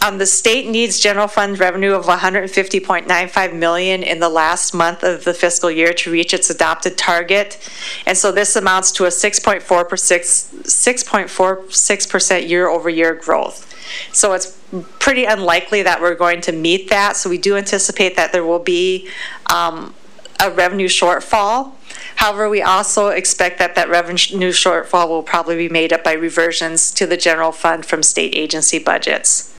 The state needs general fund revenue of $150.95 million in the last month of the fiscal year to reach its adopted target. And so this amounts to a 6.46% year-over-year growth. So it's pretty unlikely that we're going to meet that. So we do anticipate that there will be a revenue shortfall. However, we also expect that that revenue shortfall will probably be made up by reversions to the general fund from state agency budgets.